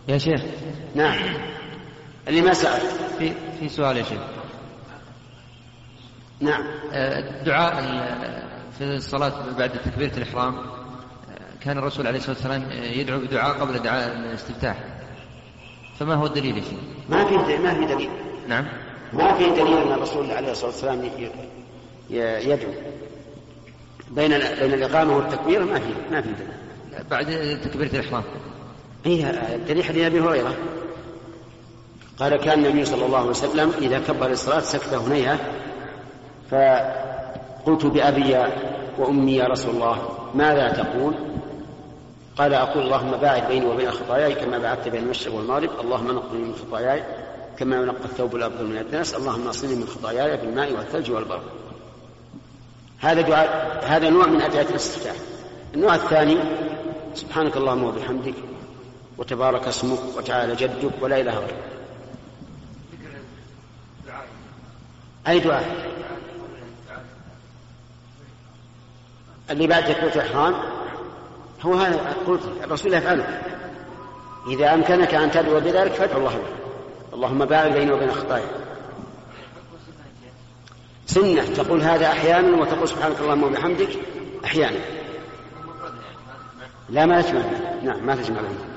يا شيخ. نعم. اللي ما سأل في سؤال يا شيخ. نعم. الدعاء في الصلاة بعد تكبيرة الإحرام كان الرسول عليه الصلاة والسلام يدعو بدعاء قبل دعاء الاستفتاح، فما هو الدليل يا شيخ؟ ما في دليل. نعم. ما في دليل أن الرسول عليه الصلاة والسلام يدعو بين الإقامة والتكبير. ما في دليل بعد تكبيرة الإحرام. الدليل حديث أبي هريرة قال كان النبي صلى الله عليه وسلم إذا كبر الصلاة سكت هنيهة، فقلت بأبي وأمي يا رسول الله ماذا تقول؟ قال أقول اللهم باعد بيني وبين خطاياي كما بعدت بين المشرق والمغرب، اللهم نقني من خطاياي كما ينقى الثوب الأبيض من الدنس، اللهم اغسلني من خطاياي بالماء والثلج والبرد. هذا دعاء، هذا نوع من أدعية الاستفتاح. النوع الثاني سبحانك اللهم وبحمدك وتبارك اسمك وتعالى جدك ولا إله غيرك. أي دعاء اللي بعد تكبيرة الإحرام هو هذا قلت الرسول يفعله. إذا أمكنك أن تدعو بذلك فادعو الله به. اللهم باعد بيني وبين خطاياي. سنة تقول هذا أحيانا وتقول سبحانك اللهم وبحمدك أحيانا. لا ما تجمع. نعم ما تجمع.